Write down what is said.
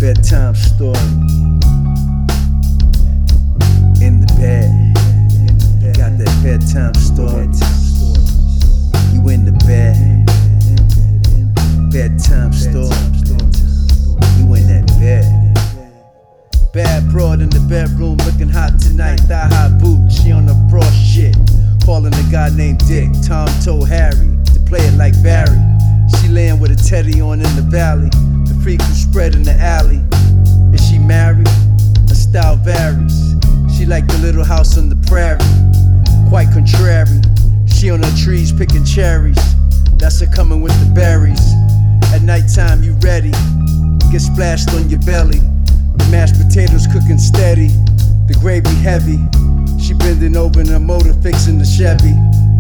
Bedtime story. In the bed. Got that bedtime story. You in the bed. Bedtime story. You in that bed. Bad broad in the bedroom, looking hot tonight. Thigh high boot, she on the frost shit. Calling a guy named Dick. Tom told Harry to play it like Barry. She laying with a teddy on in the valley. The freak who spread in the alley. Is she married? Her style varies. She like the little house on the prairie. Quite contrary. She on her trees picking cherries. That's her coming with the berries. At nighttime you ready. Get splashed on your belly. The mashed potatoes cooking steady. The gravy heavy. She bending over in her motor fixing the Chevy.